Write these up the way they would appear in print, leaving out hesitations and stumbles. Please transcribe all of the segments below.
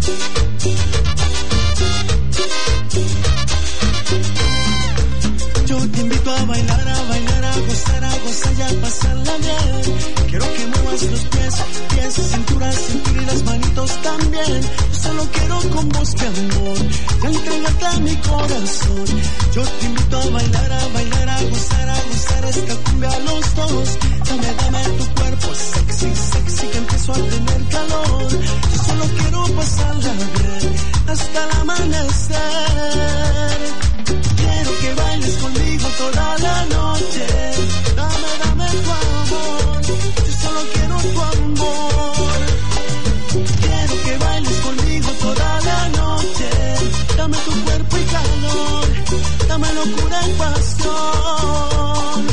Yo te invito a bailar, a gozar y a pasarla bien. Quiero que muevas los pies, cintura y las manitos también. Yo solo quiero con vos, mi amor, y entregarte a mi corazón. Yo te invito a bailar, a gozar esta cumbia a los dos. Dame tu cuerpo sexy, que empiezo a tener calor. Yo solo quiero pasarla bien hasta el amanecer. Quiero que bailes conmigo toda la noche. Dame tu amor. Yo solo quiero tu amor. Quiero que bailes conmigo toda la noche. Dame tu cuerpo y calor. Dame locura y pasión.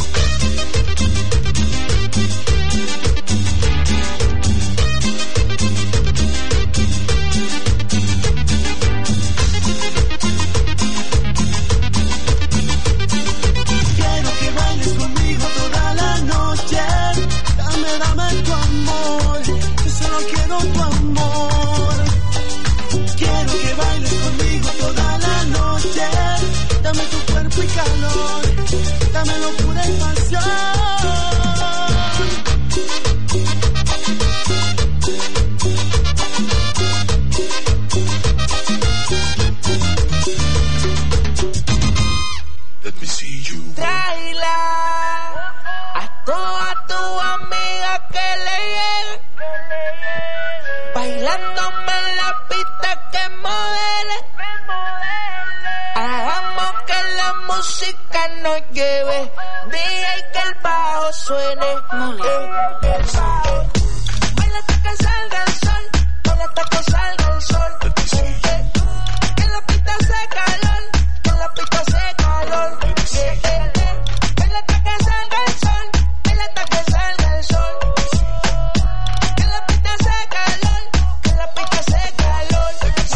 Dame tu amor, yo solo quiero tu amor. Quiero que bailes conmigo toda la noche. Dame tu cuerpo y calor, dame locura y pasión. Let me see you. Tráela a todas tus amigas que le lleguen, bailándome en la pista que modele. Hagamos que la música nos lleve, DJ que el bajo suene. Baila hasta que salga el sol, baila hasta que salga el sol. Que la pista hace calor, que la pista hace calor. Baila hasta que salga el sol, baila hasta que salga el sol. Que la pista hace calor, que la pista hace calor.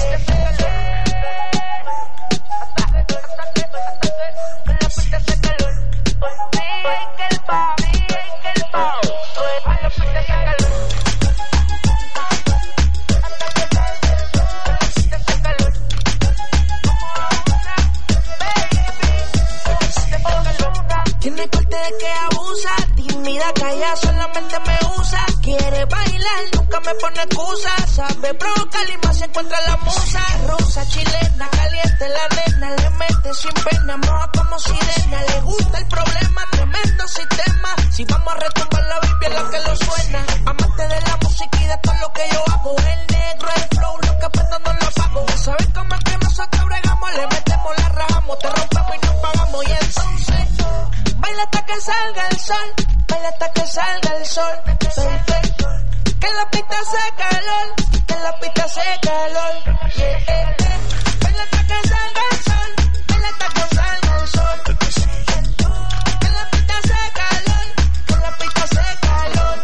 Tiene corte de que abusa, tímida, calla, solamente me usa. Quiere bailar, nunca me pone excusa. Sabe provocar y más se encuentra la musa. Rusa, chilena, caliente la nena. Le mete sin pena, moja como sirena. Le gusta el problema, tremendo sistema. Si vamos a retumbar la Biblia, la que lo suena. Amante de la música y de todo lo que yo hago. El negro, el flow, lo que prendo no lo pago. ¿Sabes cómo es que nosotros bregamos? Le metemos, la rajamos, te rompemos y nos pagamos. Y entonces baila hasta que salga el sol, baila hasta que salga el sol. Que la pista hace calor, que la pista hace calor. Baila hasta que salga el sol, baila hasta que salga el sol. Que la pista hace calor, que la pista hace calor.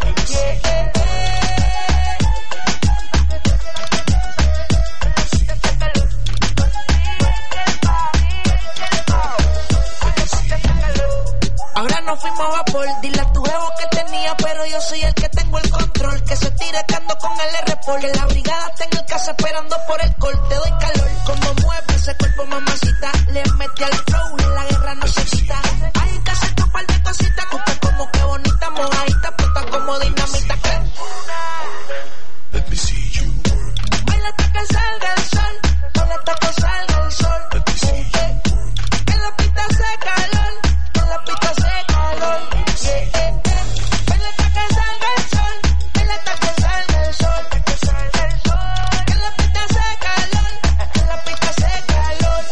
Ahora nos fuimos a vapor, dile a tu jevo que tenía, pero yo soy el que tengo el control. Que se tire cando con el R-Pol. Que la brigada está en el casa esperando por el col. Te doy calor, como mueve ese cuerpo, mamacita. Le metí al flow, la guerra no se quita. Hay que hacer un par de cositas, tú estás como que bonita, mojadita, puta como dinamita. Let me see you work. Baila hasta que salga el sol, baila hasta que salga el sol. Let me see you work. Que la pista hace calor, que la pista hace calor. Baila hasta que salga el sol, baila hasta que salga el sol. Que la pista hace calor, que la pista hace calor.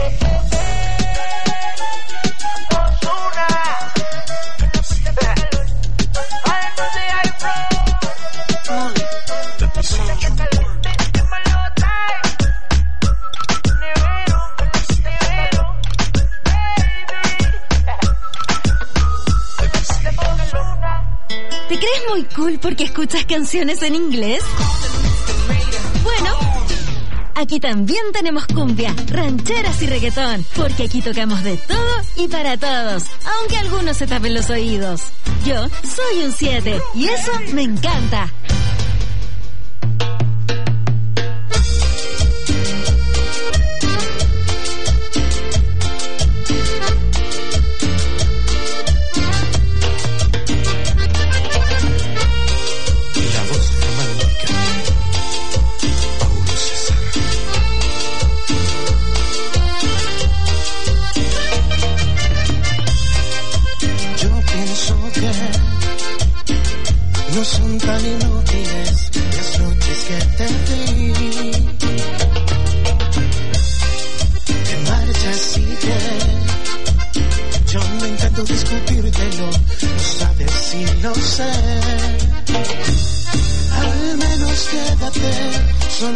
Ozuna. Ay, no sé, hay flow. Let me see you work. ¿Te crees muy cool porque escuchas canciones en inglés? Bueno, aquí también tenemos cumbia, rancheras y reggaetón, porque aquí tocamos de todo y para todos, aunque algunos se tapen los oídos. Yo soy un 7 y eso me encanta.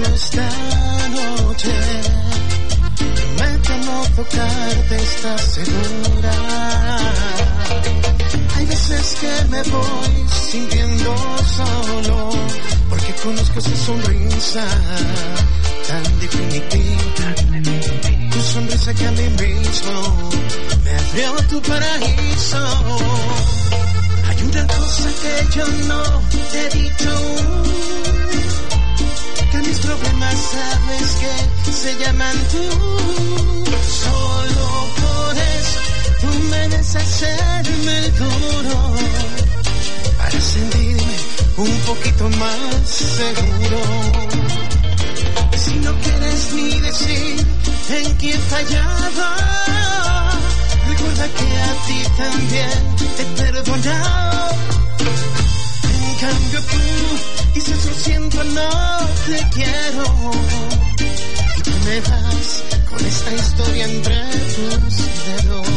esta noche. Promete no tocarte, ¿estás segura? Hay veces que me voy sintiendo solo, porque conozco esa sonrisa tan definitiva. Tu sonrisa que a mí mismo me abrió tu paraíso. Hay una cosa que yo no te he dicho aún, que mis problemas sabes que se llaman tú. Solo por eso tú me debes hacerme el duro, para sentirme un poquito más seguro. Si no quieres ni decir en qué he fallado, recuerda que a ti también te he perdonado. En cambio tú dices lo siento, no te quiero, y tú me vas con esta historia entre tus dedos.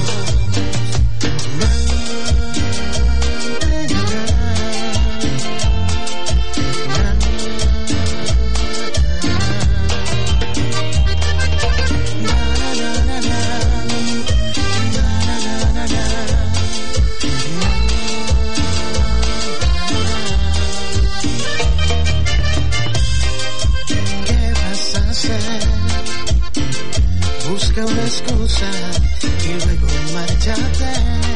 Busca una excusa y luego márchate,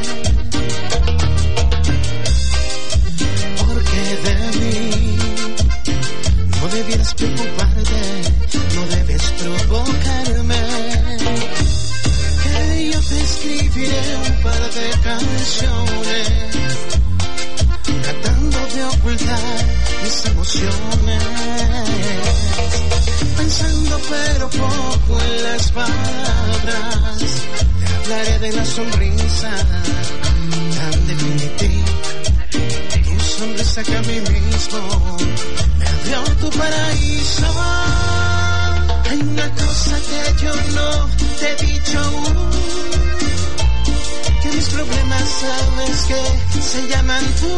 porque de mí no debieras preocuparte, no debes provocarme, que yo te escribiré un par de canciones tratando de ocultar mis emociones, pensando pero poco en las palabras. Te hablaré de la sonrisa tan definitiva, tu sonrisa que a mí mismo me abrió tu paraíso. Hay una cosa que yo no te he dicho aún, que mis problemas sabes que se llaman tú.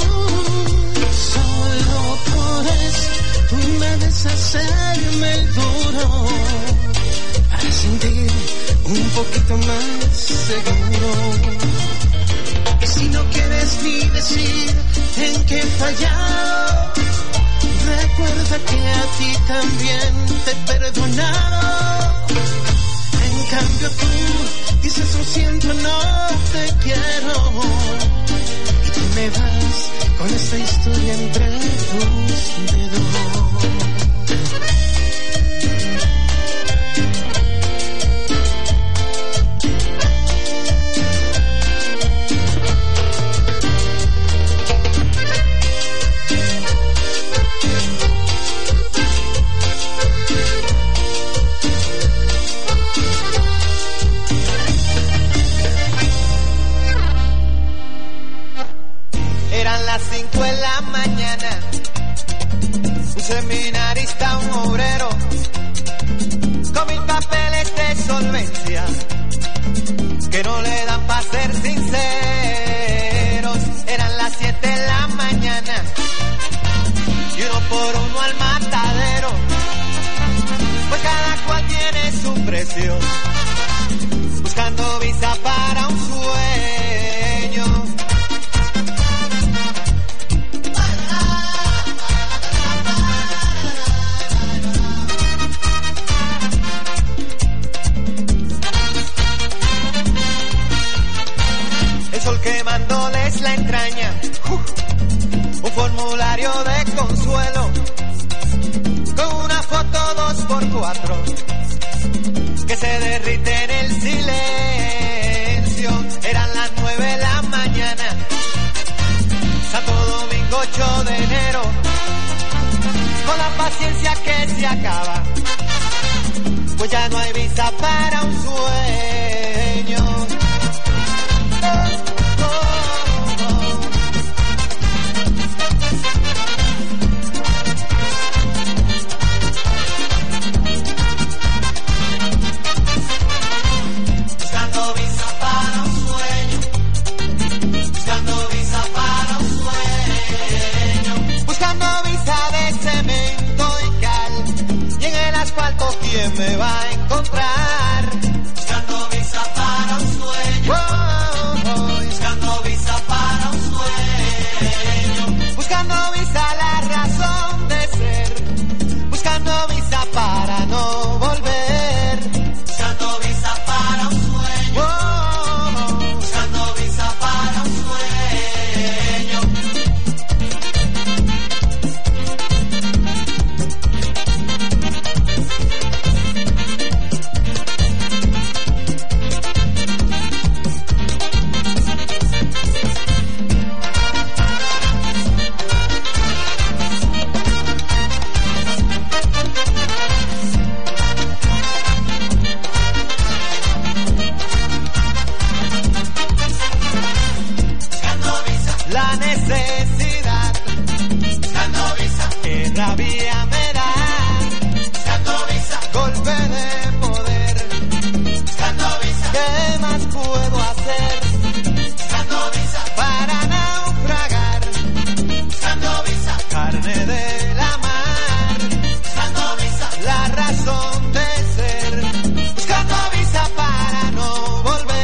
Solo por eso tú me debes hacerme el duro, para sentir un poquito más seguro. Y si no quieres ni decir en qué he fallado, recuerda que a ti también te he perdonado. En cambio tú dices lo siento, no te quiero, y tú me vas con esta historia entre tus dedos. Eran las 5 de la mañana, un seminarista, un obrero, con 1000 papeles de solvencia, que no le dan para ser sinceros. Eran las 7 de la mañana, y uno por uno al matadero, pues cada cual tiene su precio, buscando visa para un sueño. Sol quemándoles la entraña, un formulario de consuelo, con una foto 2x4, que se derrite en el silencio. Eran las 9 de la mañana, Santo Domingo 8 de enero, con la paciencia que se acaba, pues ya no hay visa para un sueño. Buscando visa para un sueño, buscando visa para un sueño, buscando visa de cemento y cal, y en el me va a encontrar. Buscando visa para un sueño. Buscando visa para un sueño. Buscando visa la razón de ser. Buscando visa para no volver. Buscando visa para un sueño. Buscando visa para un sueño. La necesidad, Buscando visa, que rabia me da, buscando visa, golpe de poder, buscando visa, ¿qué más puedo hacer buscando visa, para naufragar? buscando visa, Carne de la mar, buscando visa, la razón de ser, buscando visa para no volver.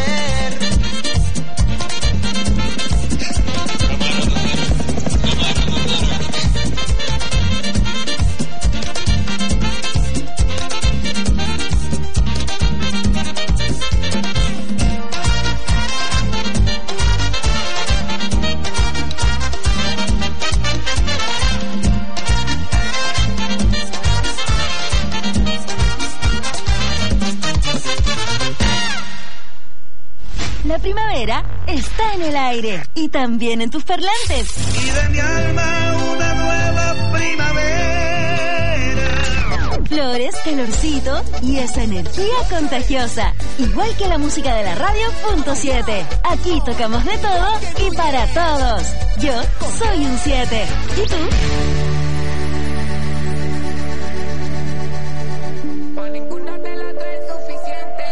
La primavera está en el aire y también en tus parlantes. y de mi alma una nueva primavera. Flores, calorcito y esa energía contagiosa. Igual que la música de la radio .7. Aquí tocamos de todo y para todos. Yo soy un 7. ¿Y tú? Por ninguna de las tres es suficiente.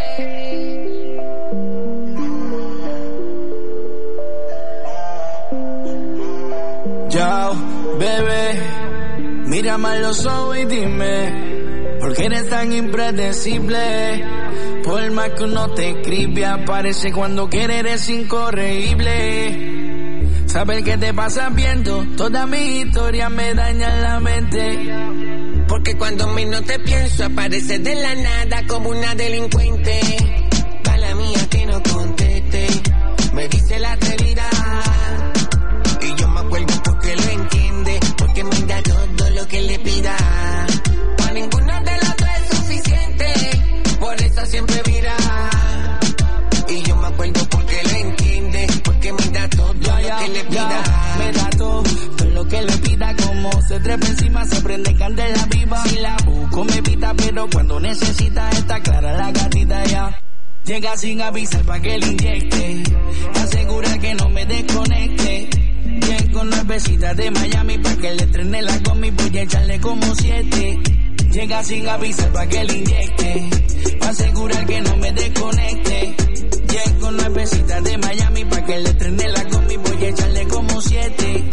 Yo, bebé, mírame a los ojos y dime, ¿por qué eres tan impredecible? Por más que uno te escribe, aparece cuando quiere, eres incorregible. Saber qué te pasa viendo, toda mi historia me daña la mente. Porque cuando menos te pienso, apareces de la nada como una delincuente. Mala mía que no conteste, me dice la realidad. Y yo me acuerdo porque lo entiende, porque me da todo lo que le pida. Para ninguna de las dos es suficiente, por eso siempre vira. Y yo me acuerdo porque lo entiende, porque me da todo lo que le pida. Me da todo lo que le pida, como se trepa encima, se prende candela viva. Si la busco me pita, pero cuando necesita está clara la gatita ya. Llega sin avisar pa' que le inyecte, asegura que no me desconecte. Bien con nuevecitas de Miami pa' que le estrene la gomi, voy a echarle como 7. Llega sin avisar pa' que le inyecte, pa' asegurar que no me desconecte. Bien con nuevecitas de Miami pa' que le estrene la gomi, voy a echarle como 7.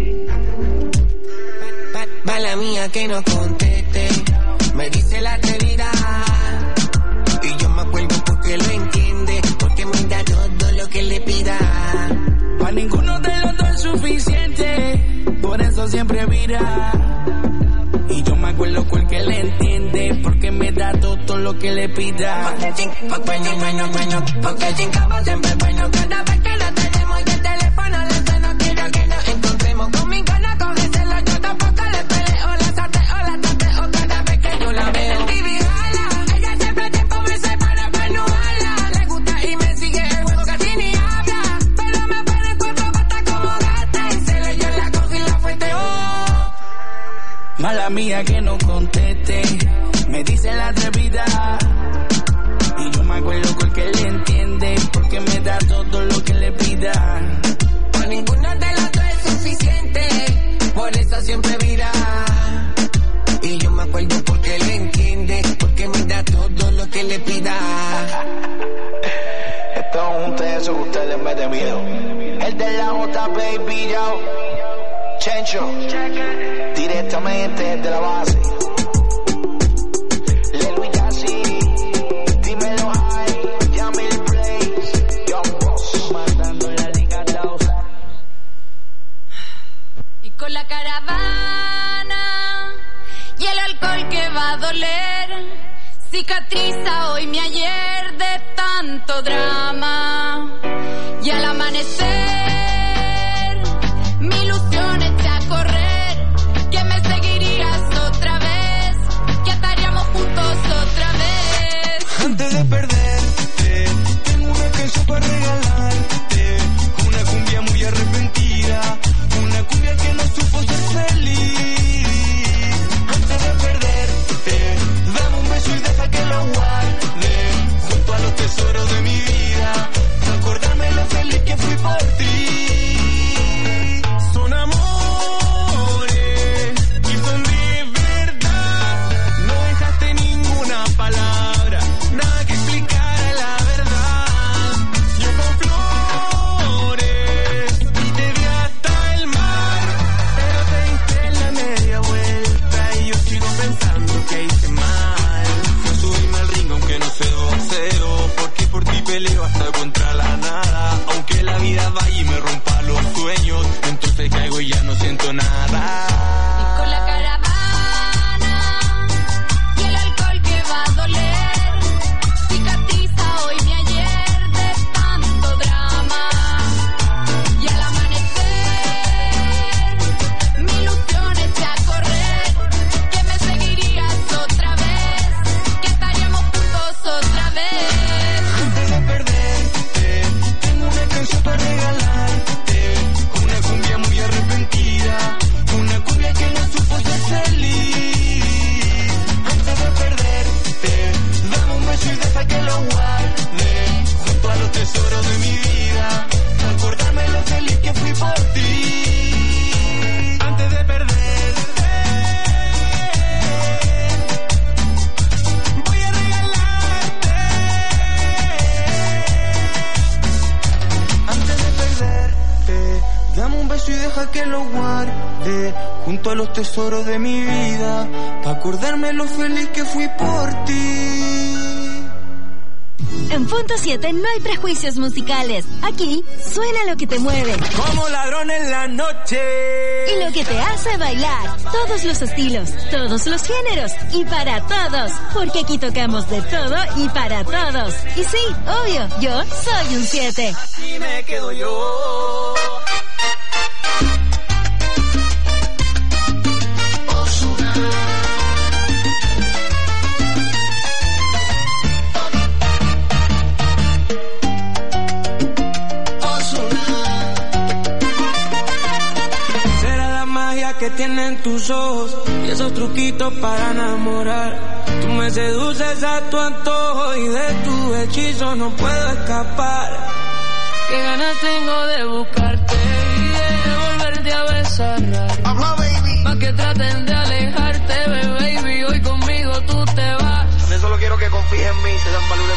Mala mía que no conteste, me dice la realidad. Y yo me acuerdo porque lo entiende, porque me da todo lo que le pida. Pa' ninguno de los dos es suficiente, por eso siempre vira. Y yo me acuerdo porque le entiende, porque me da todo lo que le pida. Porque chincamos siempre bueno. Cada vez que lo tenemos y el teléfono le suena, quiero que nos encontremos. Conmigo no cógeselo, yo tampoco le peleo. La tateo, cada vez que yo la veo. Ella siempre tiempo me separa para no hablar. Le gusta y me sigue el juego, casi ni habla. Pero me pone cuatro patas como gata. Y se le yo la cojo y la fueteo. Mala mía que no conteste, me dice la atrevida. Y yo me acuerdo porque le entiende, porque me da todo lo que le pida. Por ninguna de las dos es suficiente, por eso siempre vira. Y yo me acuerdo porque le entiende, porque me da todo lo que le pida. Esto es un teso que usted le mete miedo. El de la J, baby, yo. Chencho, directamente desde la base. Le Luis Gassi. Cicatriza hoy mi ayer de tanto drama. Y al amanecer mi ilusión eché a correr, que me seguirías otra vez, que estaríamos juntos otra vez. Antes de perderte, tengo una canción para regalarte, una cumbia muy arrepentida, una cumbia que no supo ser feliz. Antes de perderte, dame un beso y deja que lo guarde junto a los tesoros de mi vida, para acordarme lo feliz que fui por ti. Son amores y son de verdad, no dejaste ninguna palabra, nada que explicara la verdad. Yo con flores y te vi hasta el mar, pero te diste la media vuelta y yo sigo pensando que hice mal. No subirme al ring aunque no sé boxeo, porque por ti peleo hasta contra la nada. Aunque la vida vaya y me rompa los sueños, entonces caigo y ya no siento nada. Y con la caravana y el alcohol que va a doler, cicatriza hoy mi ayer de tanto drama. Y al amanecer mi ilusión eché a correr, que me seguirías otra vez, que estaríamos juntos otra vez. Antes de perderte, tengo una canción para regalarte, una cumbia muy arrepentida, una cumbia que no supo ser feliz. Antes de perderte, dame un beso y deja que lo guarde junto a los tesoros de mi vida, para acordarme lo feliz que fui por ti. Antes de perderte, voy a regalarte. Antes de perderte, dame un beso y deja que lo guarde junto a los tesoros de mi vida, para acordarme lo feliz que fui por ti. En Punto 7 no hay prejuicios musicales. Aquí suena lo que te mueve Como ladrón en la noche. y lo que te hace bailar. Todos los estilos, todos los géneros y para todos. Porque aquí tocamos de todo y para todos. Y sí, obvio, yo soy un 7. Así me quedo yo. Será la magia que tienen tus ojos y esos truquitos para enamorar. Tú me seduces a tu antojo y de tu hechizo no puedo escapar. Qué ganas tengo de buscarte y de volverte a besar. Pa' que traten de alejarte, baby. Hoy conmigo tú te vas. Yo solo quiero que confíes en mí, César Malule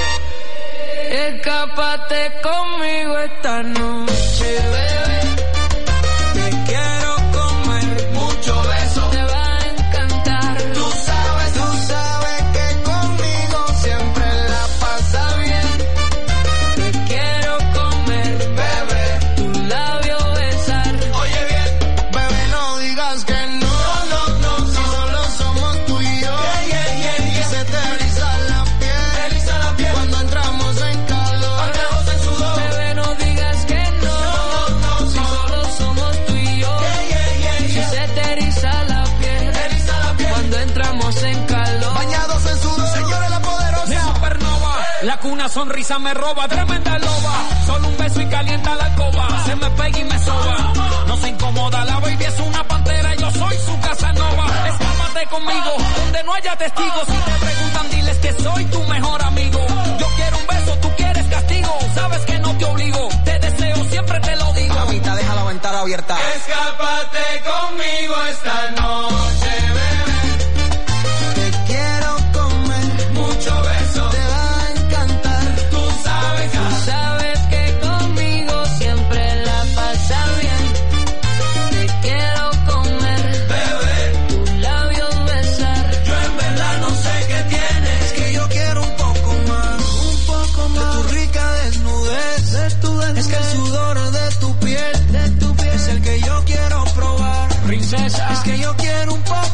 PD. Escápate conmigo esta noche, bebé. Te quiero comer, mucho beso. Te va a encantar. Tú sabes que conmigo siempre la pasa bien. Te quiero comer, Bebé, tu labio besar. oye bien, bebé, no digas que no. Si solo somos tú y yo. Y se te eriza la piel cuando entramos en calor. Bebé, no digas que no. Si solo somos tú y yo. Si se te eriza la piel cuando entramos en calor. Bañados en sudor, señores, la poderosa. Mi supernova, la cuna sonrisa me roba, tremenda loba. Solo un beso y calienta la alcoba. Se me pega y me soba. No se incomoda, la baby es una pantera. Yo soy su Casanova. Escápate conmigo, donde no haya testigos. Si te preguntan, diles que soy tu mejor amigo. Yo quiero un beso, tú quieres castigo. Sabes que no te obligo, te deseo, siempre te lo digo. Mamita, deja la ventana abierta. Escápate conmigo esta noche, bebé. Te quiero comer, mucho beso. Te va a encantar. Tú sabes que conmigo siempre la pasa bien. Te quiero comer, bebé. tus labios besar. Yo en verdad no sé qué tienes. Es que yo quiero un poco más. De tu rica desnudez. Es que el sudor de tu piel es el que yo quiero probar. Princesa, Es que yo quiero un poco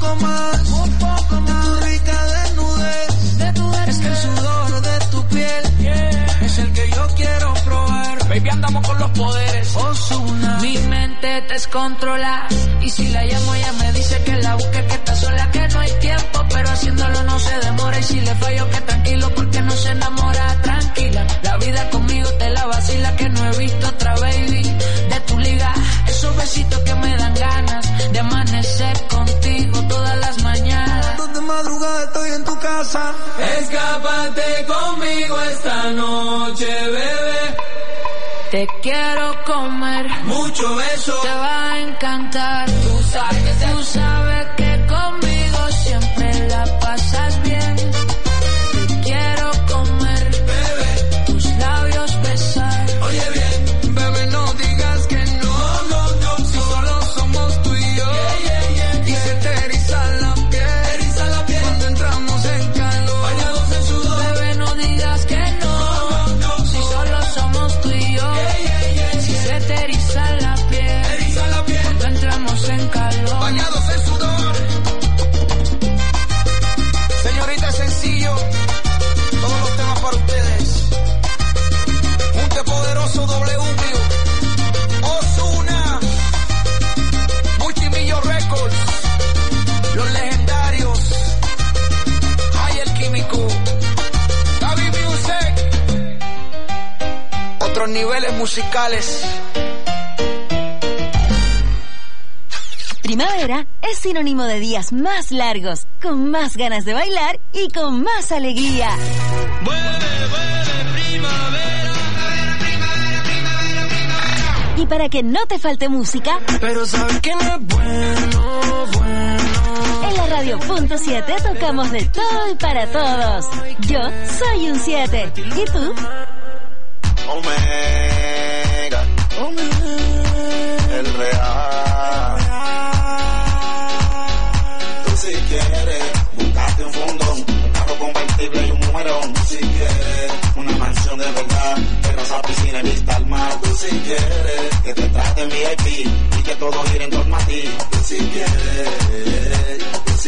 poderes. Ozuna. Mi mente descontrola y si la llamo ella me dice que la busque, que está sola, que no hay tiempo, pero haciéndolo no se demora. Y si le fallo que tranquilo porque no se enamora. Tranquila, la vida conmigo te la vacila, que no he visto otra baby de tu liga. Esos besitos que me dan ganas de amanecer contigo todas las mañanas. De madrugada estoy en tu casa. Escápate conmigo esta noche, bebé. Te quiero comer, mucho beso, te va a encantar. Tú sabes que conmigo siempre la pasas bien. Te quiero comer, bebé, tus labios besar. Oye bien, bebé, no digas que no, no, no, si solo somos tú y yo. Y se te eriza la piel cuando entramos en calor. Bañados en sudor, bebé, no digas que no, no, no, si solo somos tú y yo. Si se te eriza la piel cuando entramos en calor. Bañados en sudor. Señorita, sencillo, todos los temas para ustedes. Junte poderoso W, Ozuna, Multimillo Records, los legendarios, Hay el Químico, Gaby Music, otros niveles musicales. Primavera es sinónimo de días más largos, con más ganas de bailar y con más alegría. Y para que no te falte música, Pero sabes que no es bueno. en la Radio.7 tocamos de todo y para todos. Yo soy un 7. ¿Y tú? Omega, el real. Tú si quieres, buscate un fundón, un carro convertible y un mujerón. Tú si quieres, una mansión de verdad, terraza, piscina y vista al mar. Tú si quieres, que te traten VIP y que todo gire en torno a ti. Tú si quieres, tú si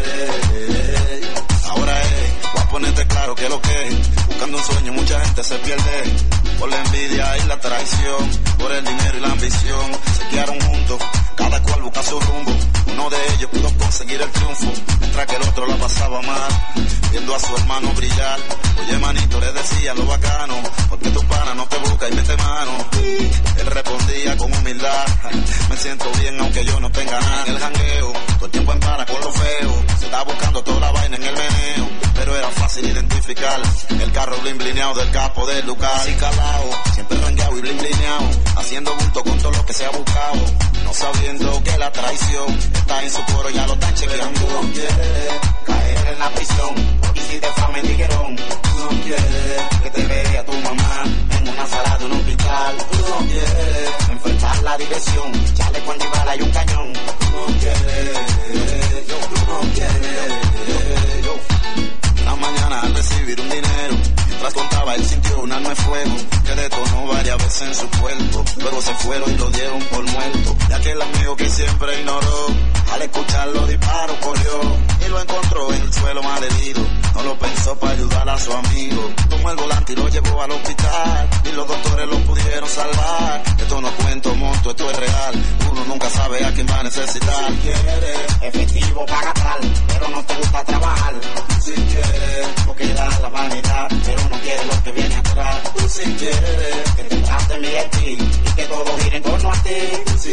quieres. Ahora voy a ponerte claro que lo que es. Buscando un sueño mucha gente se pierde por la envidia y la traición, por el dinero y la ambición. Se quedaron juntos, cada cual busca su rumbo. Uno de ellos pudo conseguir el triunfo, mientras que el otro la pasaba mal, viendo a su hermano brillar. Oye manito, le decía lo bacano, porque tu pana no te busca y mete mano. Él respondía con humildad, me siento bien aunque yo no tenga nada. En el jangueo, todo el tiempo en para con lo feo, se está buscando toda la vaina en el meneo, pero era fácil identificar el carro blin blineado del capo del Lucas. Así calado, siempre rangueado y blin blineado, haciendo bulto con todo lo que se ha buscado, no sabiendo que la traición está en su cuero, ya lo están chequeando. Tú no quieres caer en la prisión, porque si te fama en tiguerón. Tú no quieres que te vea tu mamá en una sala de un hospital. Tú no quieres enfrentar la dirección, echarle cuando bala y un cañón. Tú no quieres, tú no quieres, Una mañana al recibir un dinero, mientras contaba él sintió un arma de fuego que detonó varias veces en su cuerpo. Luego se fueron y lo dieron por muerto. Y aquel amigo que siempre ignoró, al escuchar los disparos corrió y lo encontró en el suelo malherido. No lo pensó para ayudar a su amigo, tomó el volante y lo llevó al hospital y los doctores lo pudieron salvar. Esto no cuento monto, esto es real, uno nunca sabe a quién va a necesitar. Si quieres efectivo paga tal, pero no te gusta trabajar. Si quieres porque da la vanidad, pero no quieres lo que viene atrás. Tú si quieres que te traten bien y que todo gire en torno a ti. Si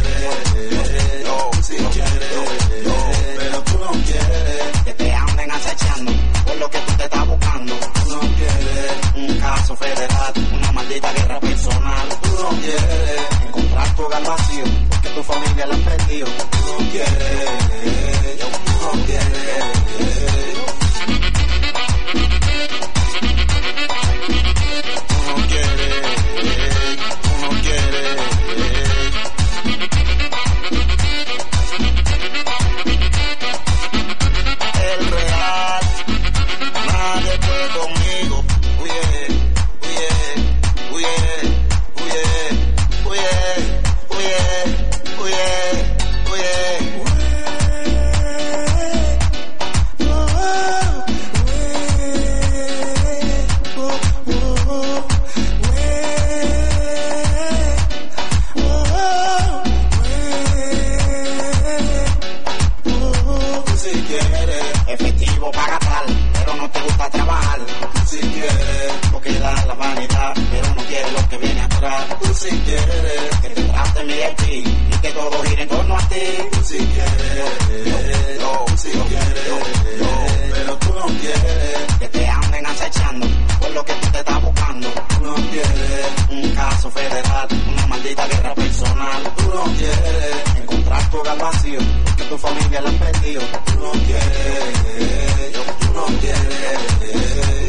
quieres, si quieres, pero tú no quieres que te anden acechando por lo que tú te estás buscando. Tú no quieres un caso federal, una maldita guerra personal. Tú no quieres encontrar tu hogar vacío porque tu familia la han perdido. Tú no quieres, tú no quieres. catal, pero no te gusta trabajar. Si quieres, porque da la vanidad, pero no quieres lo que viene atrás. Tú si quieres, que te traten VIP y que todo gire en torno a ti. Tú si quieres, si quieres, pero tú no quieres que te anden acechando por lo que tú te estás buscando. Tú no quieres un caso federal, una maldita guerra personal. Tú no quieres encontrar tu hogar vacío, porque tu familia la han perdido. Tú no quieres, tú no quieres.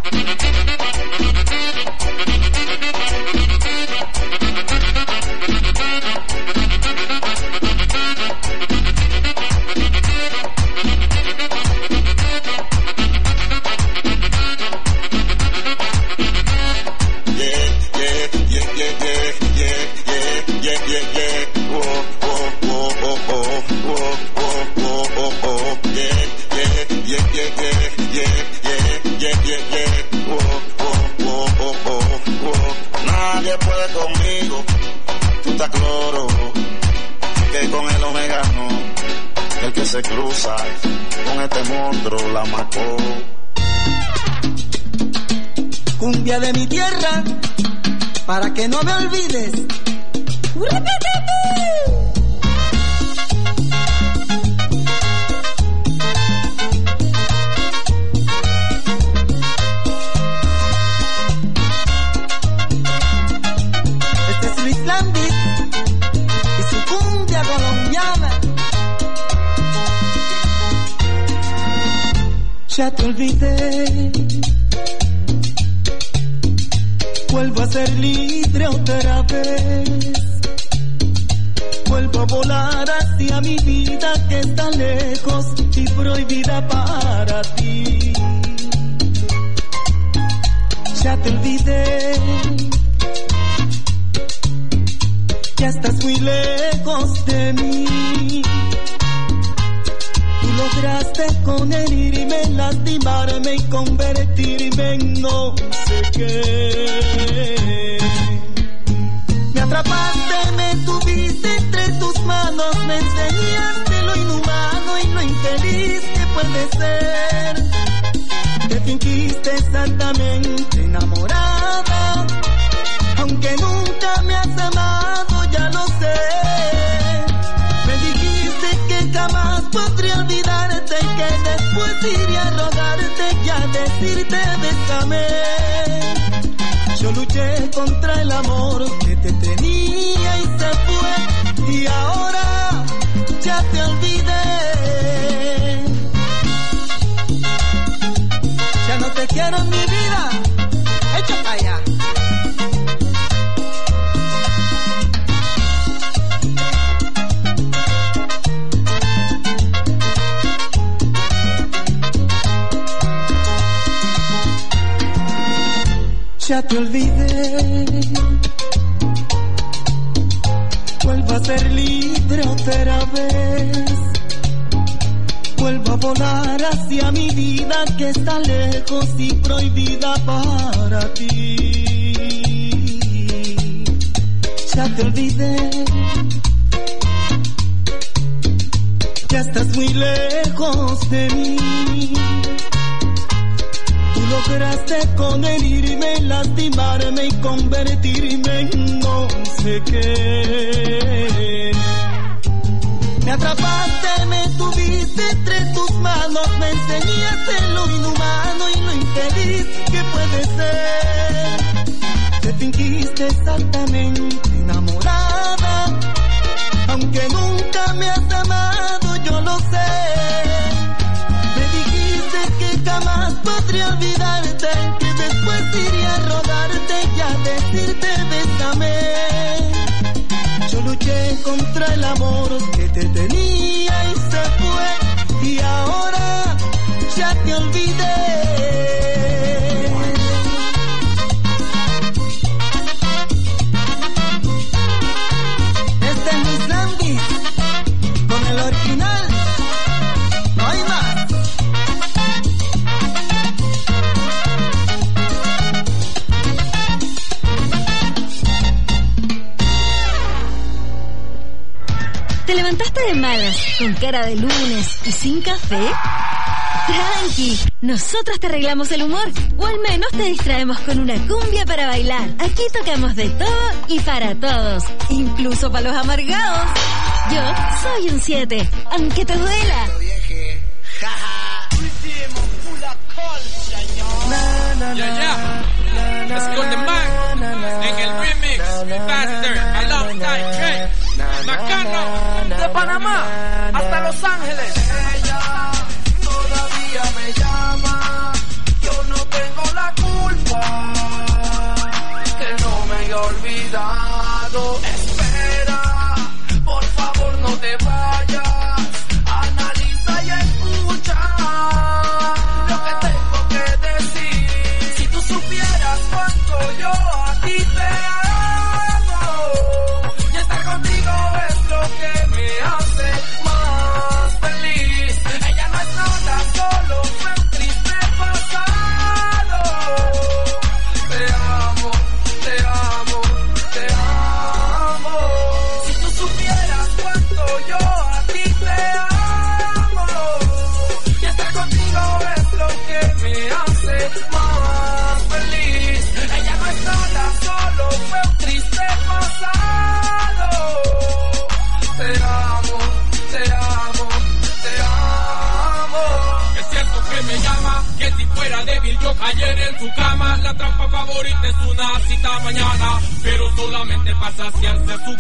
Nadie puede conmigo, tú estás cloro, que con el omega no, el que se cruza con este monstruo la mató. Cumbia de mi tierra, para que no me olvides. Este es Luis Lambis y su cumbia colombiana. Ya te olvidé, vuelvo a ser libre otra vez. Vuelvo a volar hacia mi vida que está lejos y prohibida para ti. Ya te olvidé, ya estás muy lejos de mí. Tú lograste con herirme, lastimarme y convertirme en no sé qué. Me atrapaste, me tuviste entre tus manos, me enseñaste lo inhumano y lo infeliz que puede ser. Te fingiste exactamente enamorada, aunque nunca me has amado, ya lo sé. Me dijiste que jamás podría olvidarte y que después iría a rogarte y a decirte bésame. Yo luché contra el amor que te tenía y se fue, y ahora ya te olvidé. Ya no te quiero en mi vida, echa para allá. Ya te olvidé, vuelvo a ser libre otra vez. Vuelvo a volar hacia mi vida que está lejos y prohibida para ti. Ya te olvidé, ya estás muy lejos de mí. Tú lograste con herirme, lastimarme y convertirme en no sé qué. Me atrapaste, me tuviste entre tus manos, me enseñaste lo inhumano y lo infeliz que puede ser. Te fingiste exactamente enamorada, aunque nunca me has amado, yo lo sé. Me dijiste que jamás podría olvidarte, que después iría a rogarte y a decirte bésame. Yo luché contra el amor que te tenía y se fue, y ahora ya te olvidé. Este es mi Zambis, con el original, no hay más. Te levantaste de malas, con cara de lunes y sin café? Tranqui, nosotros te arreglamos el humor, o al menos te distraemos con una cumbia para bailar. Aquí tocamos de todo y para todos, incluso para los amargados. Yo soy un 7, aunque te duela. Let's go the man en el remix Faster alongside Trey Macano de Panamá hasta Los Ángeles. Ella todavía me llama, yo no tengo la culpa, que no me he olvidado. Espera, por favor no te vayas, analiza y escucha lo que tengo que decir. Si tú supieras cuánto yo a ti te amo, y estar contigo es lo que me hace más feliz. Ella no es nada, solo fue un triste pasado. Te amo, te amo, te amo. Si tú supieras cuánto yo a ti te amo, y estar contigo es lo que me hace más feliz. Ella no es nada, solo fue un triste pasado. Te amo, te amo, te amo. Es cierto que me llama, que si fuera débil yo cayera en su cama. La trampa favorita es una cita mañana, pero solamente para saciarse su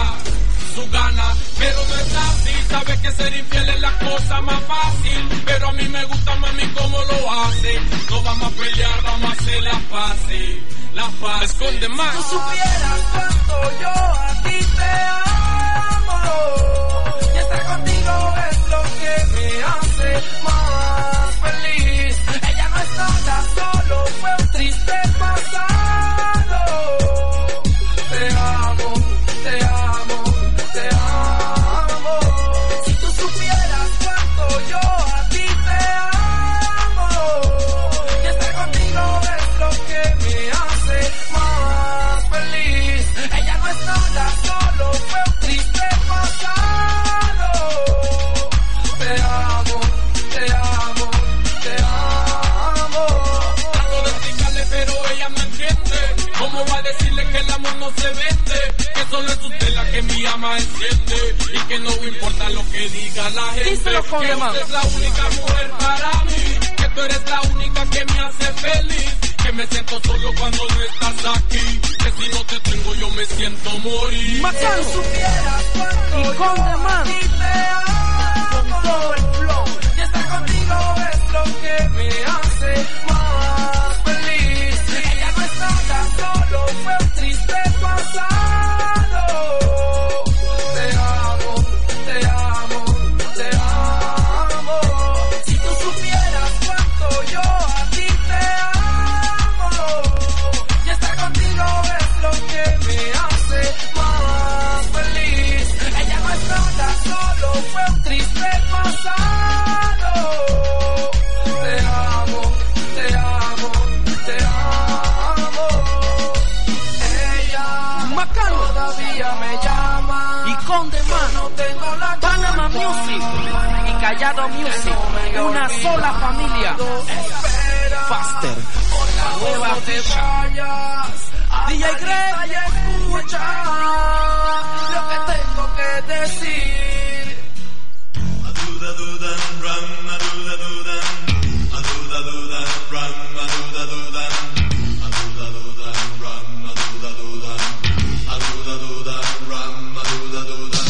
gana, pero no es así. Sabe que ser infiel es la cosa más fácil, pero a mí me gusta mami como lo hace. No vamos a pelear, vamos a hacer la paz. Esconde más. Si tú supieras cuánto yo a ti te amo, y estar contigo es lo que me hace más feliz. Ella no es nada, solo fue un triste pasado. Te amo, te amo, te amo. Si tú supieras cuánto yo a ti te amo, y estar contigo es lo que me hace más feliz. Ella no es nada, solo fue un triste pasado. Te amo, te amo, te amo. Trato de explicarle pero ella no entiende. ¿Cómo va a decirle que el amor no se vende? Que solo es usted la que mi ama enciende, y que no importa lo que diga la gente. Díselo con que demás. usted es la única mujer para mí, que tú eres la única que me hace feliz, que me siento solo cuando no estás aquí, que si no te tengo yo me siento morir. Macano. Si supieras cuánto Y con yo demás. a ti te amo, Con todo el flow. y estar contigo es lo que me hace más feliz. Ella no es nada, solo fue un triste pasado. Te amo, te amo, te amo. Si tú supieras cuánto yo a ti te amo, y estar contigo es lo que me hace más feliz. Ella no es nada, solo fue un triste pasado. Te amo, te amo, te amo. Ella Macano. todavía me llama, Y con demás. no tengo la Panama culpa. Music y Callado Music, una sola familia. Espera, Faster, por favor, nueva no te fecha. vayas. DJ Greg. Analiza y escucha lo que tengo que decir. Aduda dudan, ram, aduda dudan, aduda dudan, ram, aduda dudan, aduda dudan, ram, aduda dudan, aduda dudan, ram, aduda dudan.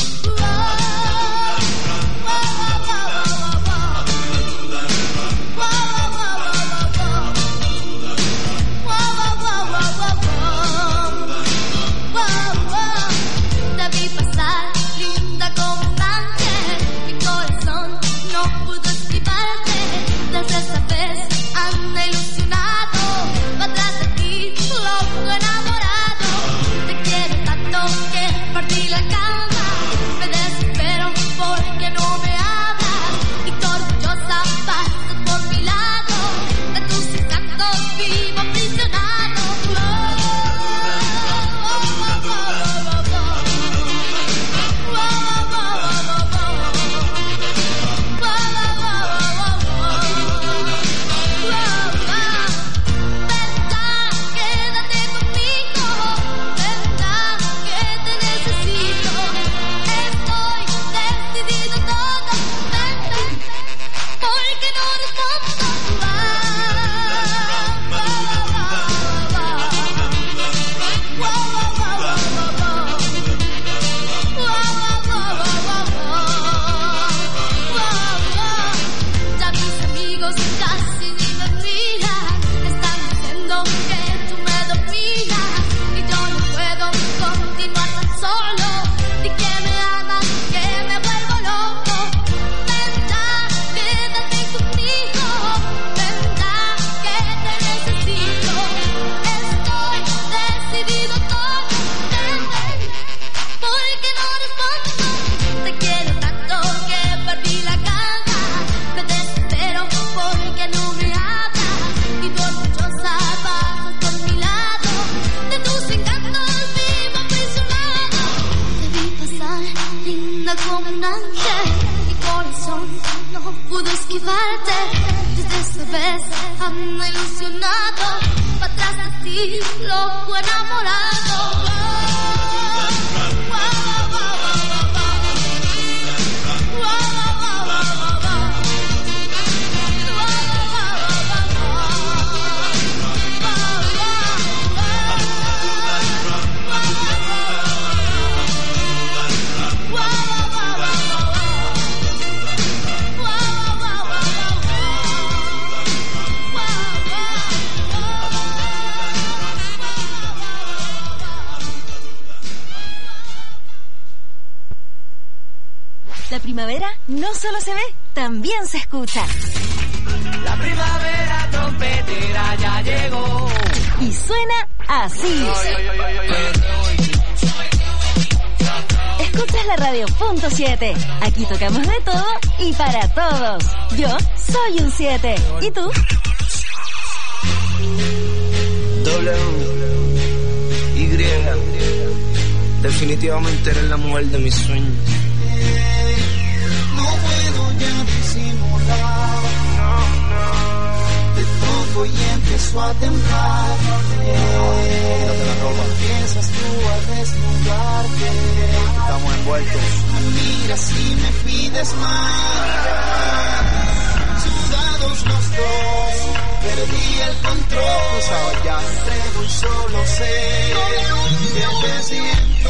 Te vi pasar, linda como un ángel, mi corazón no pudo esquivarte. Desde esa vez anda ilusionado, va atrás de ti, loco enamorado. Te quiero tanto que partí la cama, me desespero porque no me hablas, y tú orgullosa pasas por mi lado, de tus encantos vivo aprisionado. anda ilusionado, pa' atrás de ti, loco enamorado. La primavera no solo se ve, también se escucha. La primavera trompetera ya llegó. Y suena así. Escuchas la radio .7. Aquí tocamos de todo y para todos. Yo soy un 7. ¿Y tú? Y. Definitivamente eres la mujer de mis sueños. No puedo ya disimular. Te toco y empiezo a temblar. Empiezas tú a desnudarte. Estamos envueltos. Me miras y me pides más. Sudados los dos, perdí el control. Entrego y solo sé que te siento.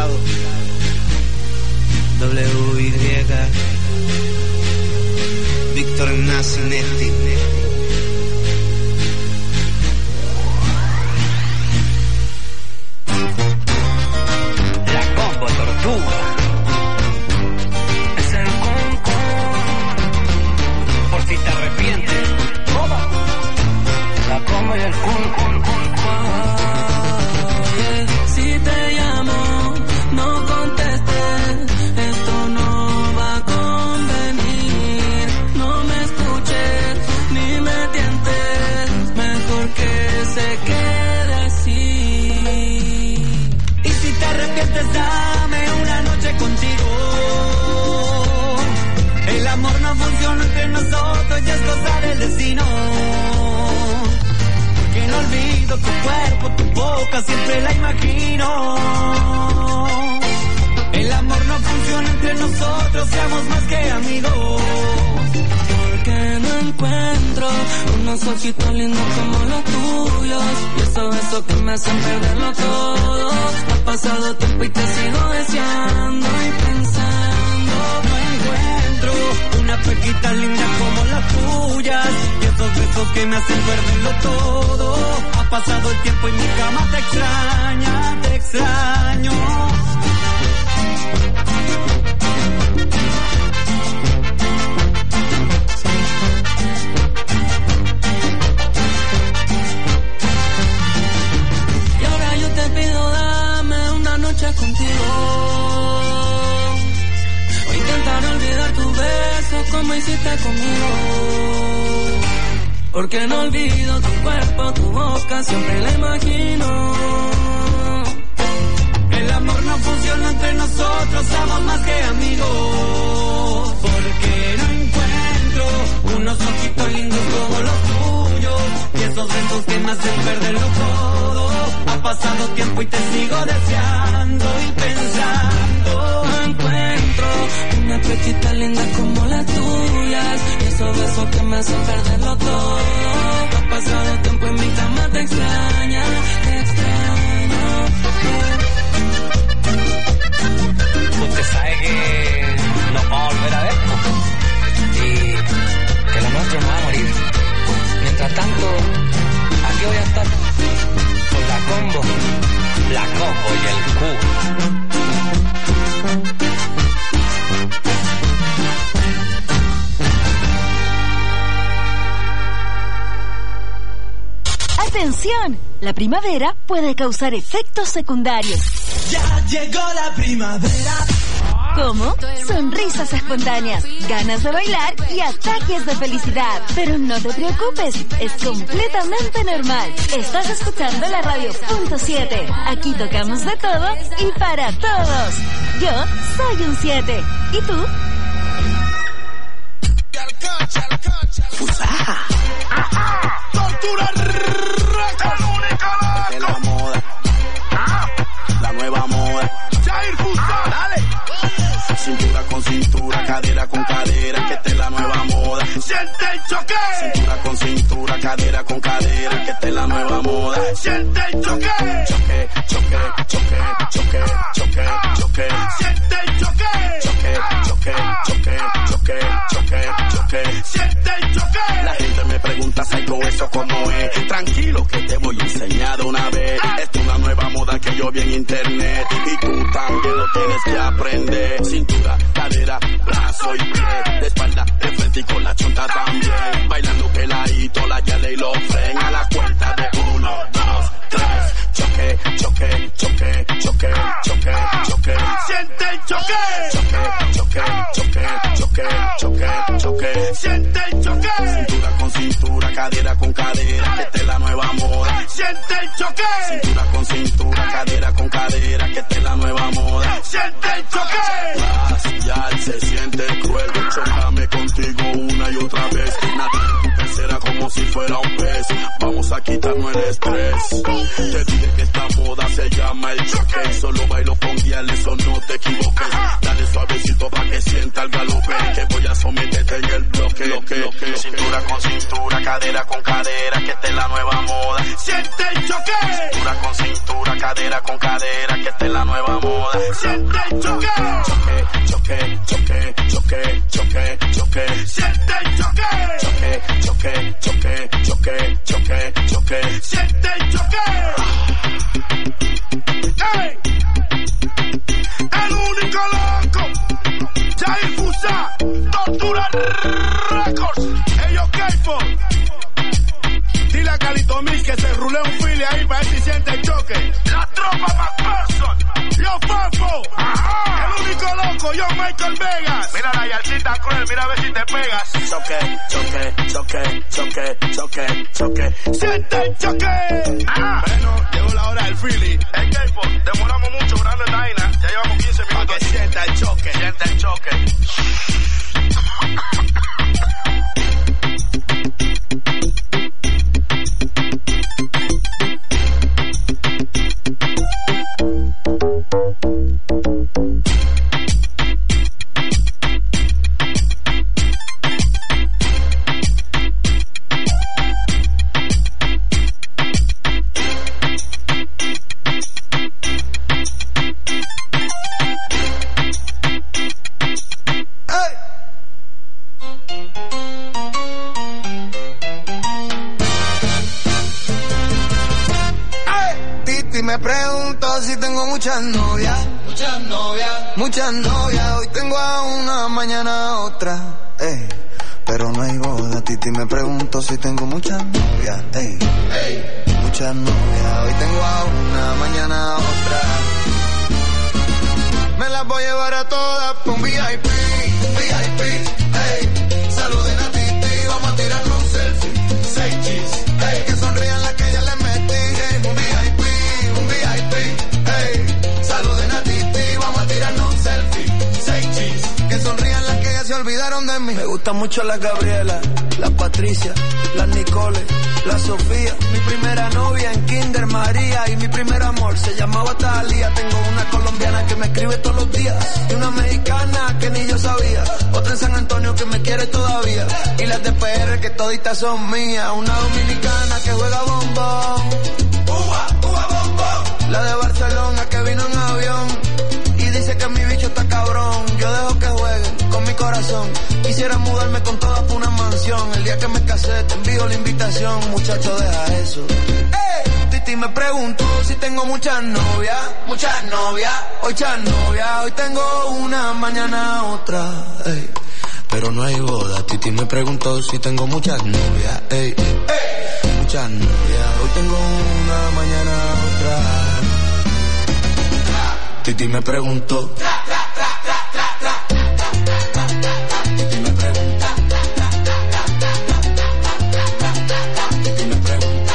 lado. WY Víctor Ignacio Nesti. La Combo Tortuga. Es el concón. Por si te arrepientes. La Combo y el concón. Si te llamo, no contestes. Esto no va a convenir. No me escuches ni me tientes. Mejor que se quede así. Y si te arrepientes, dame una noche contigo. El amor no funciona entre nosotros, ya es cosa del destino. Porque no olvido tu cuerpo, tu boca, siempre la imagino. El amor no funciona entre nosotros, seamos más que amigos. Porque no encuentro unos ojitos lindos como los tuyos. Y eso que me hacen perderlo todo. Ha pasado tiempo y te sigo deseando y pensando. No encuentro una pequita linda como las tuyas. Y esos besos que me hacen perderlo todo. Ha pasado el tiempo y mi cama te extraña, te extraño. Y ahora yo te pido, dame una noche contigo. O intentar olvidar tus besos como hiciste conmigo. Porque no olvido tu cuerpo, tu boca, siempre la imagino. El amor no funciona entre nosotros, somos más que amigos. Porque no encuentro unos ojitos lindos como los tuyos. Y esos besos que me hacen perderlo todo. Ha pasado tiempo y te sigo deseando y pensando. No encuentro una pechita linda como las tuyas. Y esos besos que me hacen perderlo todo. Ha pasado tiempo en mi cama, te extraña, te extraño. Usted sabe que nos vamos a volver a ver, ¿no? Y que lo nuestro no va a morir. Mientras tanto, aquí voy a estar con la Combo y el Q. ¡Atención! La primavera puede causar efectos secundarios. Ya llegó la primavera. ¿Cómo? Sonrisas espontáneas, ganas de bailar y ataques de felicidad. Pero no te preocupes, es completamente normal. Estás escuchando la radio .7. Aquí tocamos de todo y para todos. Yo soy un 7. ¿Y tú? Tortura es la moda, la nueva moda. Jair Fusa, dale. Cintura con cintura, cadera con cadera, que esta es la nueva moda. Siente el choque. Cintura con cintura, cadera con cadera, que esta es la nueva moda. Siente el choque. Choque, choque, choque, choque, choque, choque. Siente el choque. Choque, choque, choque, choque, choque, choque. Siente el choque. La gente me pregunta, ¿Psycho eso cómo es? Tranquilo que te voy a enseñar de una vez. Esta es una nueva moda que yo vi en internet. Y tú también lo tienes que aprender. Cintura, cadera, brazo y pie. De espalda, de frente y con la chonta también. Bailando peladito, la yale y lo fren. A la cuenta de 1, 2, 3. Choque, choque, choque, choque, choque, choque. Siente el choque. Choque, choque, choque, choque, choque, choque. Siente el choque. Cintura con cintura, cadera con cadera, que esta es la nueva moda. Siente el choque. Cintura con cintura, cadera con cadera, que esta es la nueva moda. Siente el choque. Ya se siente cruel, chócame contigo una y otra vez. Nadie en tu pecera como si fuera un pez. Vamos a quitarnos el estrés. Te dije que esta moda se llama el choque. Solo bailo con guiales, eso no te equivoques. Dale suavecito pa' que sienta el galope. Que voy ella sométete en el bloque. Cintura con cintura, cadera con cadera, que esta es la nueva moda. Siente el choque. Cintura con cintura, cadera con cadera, que esta es la nueva moda. Siente el choque. Choque, choque, choque, choque, choque. Siente el choque. Choque, choque, choque, choque, choque. Siente el choque. ¡Ey! El único loco. Jair Fusa. Tortura Records. Ellos Keifo. Dile a Calito Mil que se rule un file ahí para ver si siente el choque. La tropa McPherson. Yo Fafo. El único loco. Yo Michael Vegas. Mira la yarcita cruel, mira a ver si te pegas. Choque, choque, choque, choque, choque, choque. Siente el choque. Bueno, llegó la hora del Philly. El Keifo, demoramos mucho grabando esta vaina. Ya llevamos 15 minutos. Para que sienta el choque. Siente el choque. Me pregunto si tengo muchas novias. Hoy tengo a una, mañana a otra. Pero no hay boda, Titi. Me pregunto si tengo muchas novias. Muchas novias. Hoy tengo a una, mañana a otra. Me las voy a llevar a todas pa' un VIP. Saluden a Titi, vamos a tirarnos un selfie. 6 cheese. Que sonrían las que ya les metí. Un VIP. Saluden a Titi, vamos a tirarnos un selfie. 6 cheese. Que sonrían las que ya se olvidaron de mí. Me gusta mucho la Gabriela, la Patricia, la Nicole, la Sofía. Mi primera novia en Kinder María. Y mi primer amor se llamaba Talía. Tengo una colombiana que me escribe todos los días. Y una mexicana que ni yo sabía. Otra en San Antonio que me quiere todavía. Y las de PR que toditas son mías. Una dominicana que juega bombón. La de Barcelona que vino en avión y dice que mi bicho está cabrón. Yo dejo que jueguen con mi corazón. Quisiera mudarme con todas por una mansión. El día que me casé te envío la invitación. Muchacho, deja eso. Titi me preguntó si tengo muchas novias. Hoy tengo una, mañana otra. Pero no hay boda. Titi me preguntó si tengo muchas novias. Muchas novias. Hoy tengo una, mañana otra. Titi me preguntó. Titi me pregunta. Titi me pregunta.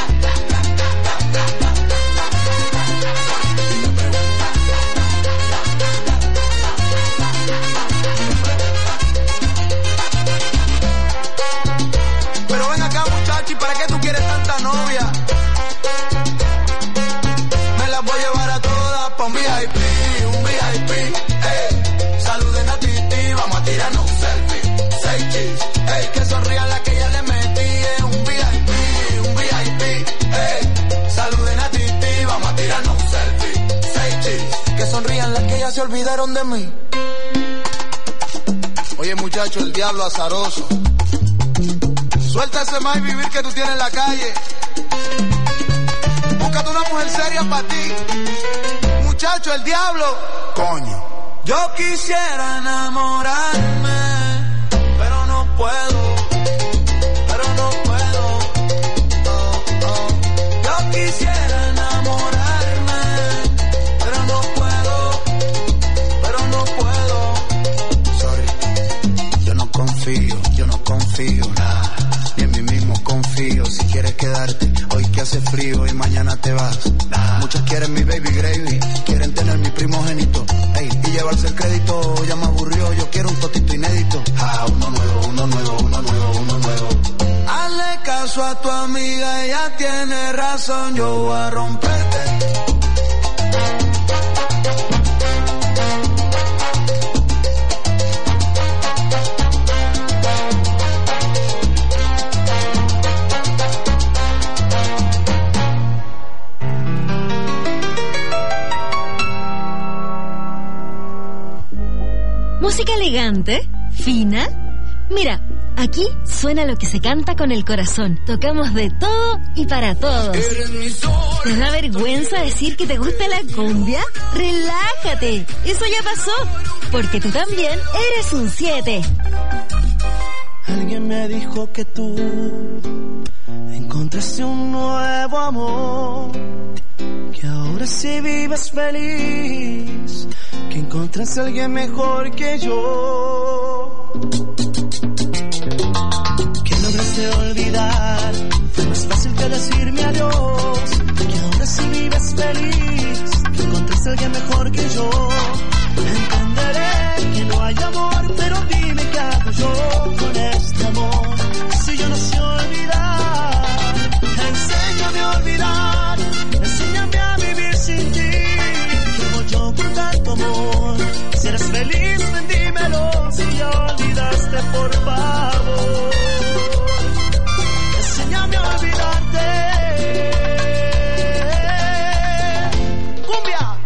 Pero ven acá, muchachi, ¿para qué tú quieres tanta novia? Me las voy a llevar a todas pa' un VIP. Saluden a Titi, vamos a tirarnos un selfie. 6 cheese. Que sonrían las que ya le metí. Un VIP. Saluden a Titi, vamos a tirarnos un selfie. 6 cheese. Que sonrían las que ya se olvidaron de mí. Oye, muchacho, el diablo azaroso. Suelta ese más vivir que tú tienes en la calle. Búscate una mujer seria para ti. Muchacho, el diablo. Coño. Yo quisiera enamorarme, pero no puedo. Yo quisiera enamorarme, pero no puedo. Sorry, yo no confío, nada. Ni en mí mismo confío. Si quieres quedarte, hoy que hace frío y mañana te vas. Muchos quieren mi baby gravy, quieren tener mi primogénito. Y llevarse el crédito, ya me aburrió. Yo quiero un totito inédito. Uno nuevo. Hazle caso a tu amiga, ella tiene razón. Yo voy a romperte. Música elegante, fina. Mira, aquí suena lo que se canta con el corazón. Tocamos de todo y para todos. ¿Te da vergüenza decir que te gusta la cumbia? Relájate, eso ya pasó, porque tú también eres un 7. Alguien me dijo que tú encontraste un nuevo amor, que ahora sí vives feliz, que encontraste a alguien mejor que yo, que lograste olvidar. Fue más fácil que decirme adiós, que ahora sí vives feliz, que encontraste a alguien mejor que yo. Entenderé que no hay amor, pero dime qué hago yo con este amor. Si yo no sé olvidar, enséñame a olvidar, enséñame a vivir sin ti. ¿Cómo yo con tanto amor? Si eres feliz, ven dímelo. Si ya olvidaste, por favor, enséñame a olvidarte. ¡Cumbia!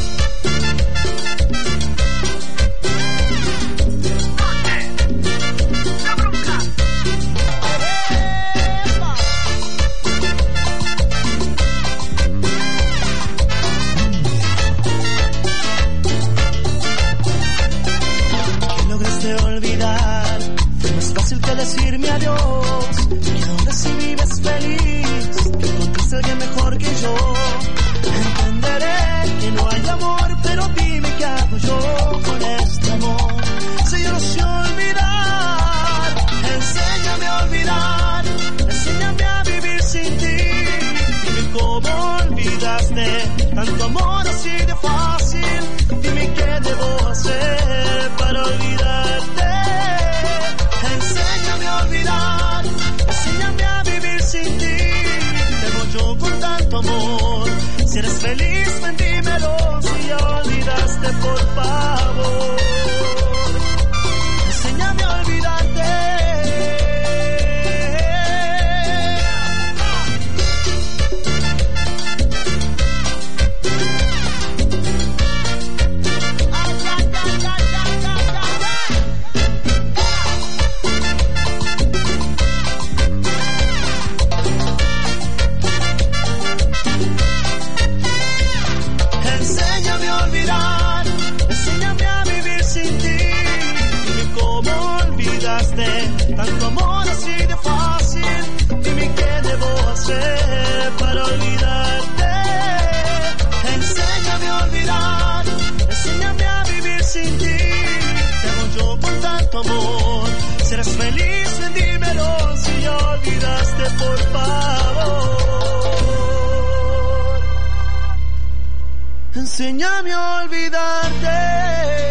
Olvidar, fue más fácil que decirme adiós, que ahora sí vives feliz, que encontraste a alguien mejor que yo. Entenderé que no hay amor, pero dime qué hago yo con este amor. Si yo no sé olvidar, enséñame a olvidar, enséñame a vivir sin ti. Dime cómo olvidaste tanto amor así de fácil. Dime qué debo hacer para olvidarte. Enséñame a olvidar, enséñame a vivir sin ti. Debo yo con tanto amor. Si eres feliz, ven dímelo. Si ya olvidaste, por favor, enséñame a olvidarte. Tanto amor así de fácil, dime qué debo hacer para olvidarte. Enséñame a olvidar, enséñame a vivir sin ti. Te amo yo con tanto amor. Si eres feliz, ven dímelo. Si ya olvidaste, por favor, enséñame a olvidarte.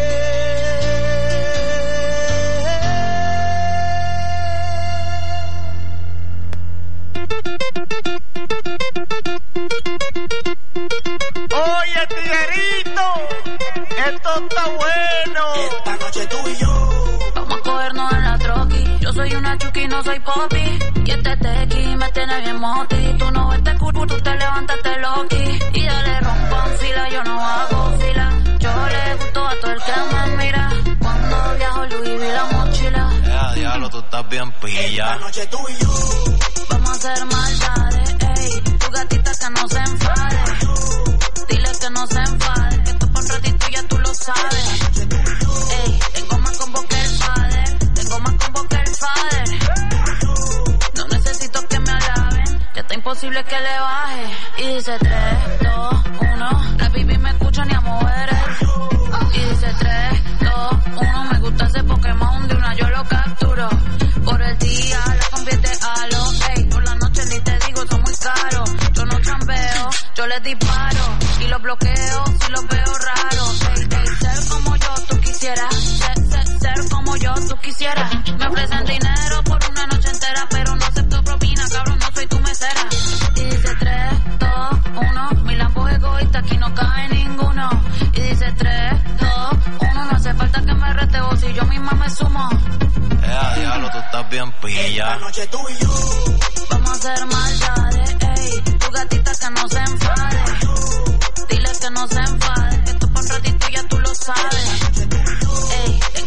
Oye, tiguerito, esto está bueno. Esta noche tú y yo vamos a cogernos en la troqui. Yo soy una chuki, no soy popi. Y este tequi me tiene bien moti. Tú no ves cucu, tú te levantaste loqui. Y ya le rompan fila, yo no hago fila. Yo le gusto a todo el que me mira. Cuando viajo Louis vi la mochila. Ya, diablo, tú estás bien pilla. Esta noche tú y yo vamos a hacer maldades, ey. Tu gatita que no se enfade. Dile que no se enfade, que esto por un ratito ya tú lo sabes. Ey, tengo más combo que el father, tengo más combo que el father. No necesito que me alaben, ya está imposible que le baje. Y dice 3, 2, 1, la baby me escucha ni a mover. Y dice 3, 2, 1, me gusta ese Pokémon, de una yo lo capturo. Por el día la convierte a lo, ey, por la noche ni te digo, son muy caros. Yo no chambeo, yo les disparo y los bloqueo si los veo raros. Ey, ey, ser como yo tú quisieras, ser como yo tú quisieras. Me ofrecen dinero por una noche entera, pero no acepto propina, cabrón, no soy tu mesera. Y dice 3, 2, 1, mi Lambo es egoísta, aquí no cae ninguno. Y dice 3, 2, 1, no hace falta que me reteo si yo misma me sumo. Diablo, tú estás bien pilla. Esta noche tú y yo vamos a hacer maldades, ey. Tu gatita que no se enfade. Dile que no se enfade, que esto por un ratito ya tú lo sabes. Ey,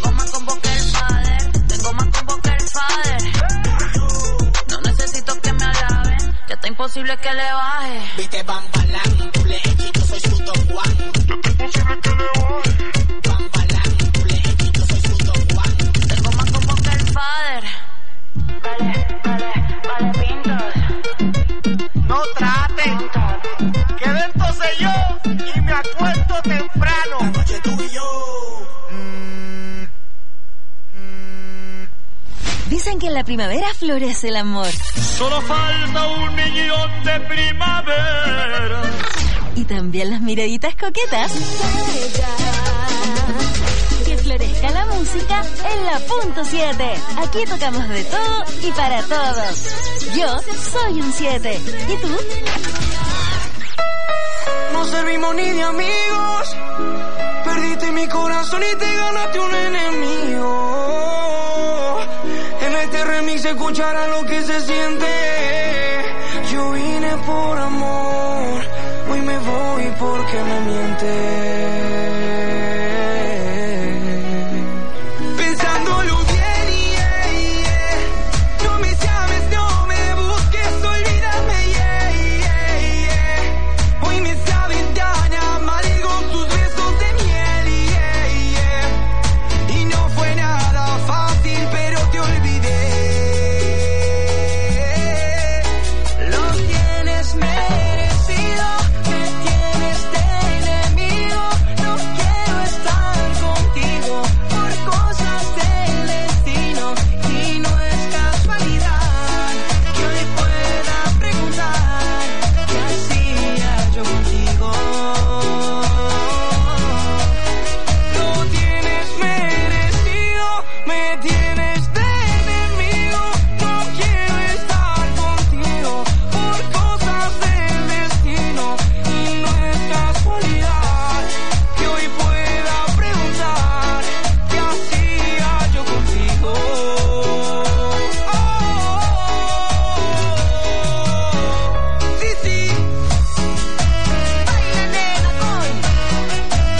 que le baje. Viste Bambalán, tú le echas y yo soy su Don Juan. Bambalán, tú le echas y yo soy su Don Juan. Tengo más como que el padre. Vale, pintos. No traten, que dentro sé yo y me acuesto temprano. La noche tú y yo. Dicen que en la primavera florece el amor. Solo falta 1.000.000 de primavera. Y también las miraditas coquetas. Que florezca la música en la punto 7. Aquí tocamos de todo y para todos. Yo soy un 7. ¿Y tú? No servimos ni de amigos. Perdiste mi corazón y te ganaste un enemigo. En este remix se escuchará lo que se siente. Yo vine por amor, hoy me voy porque me mientes.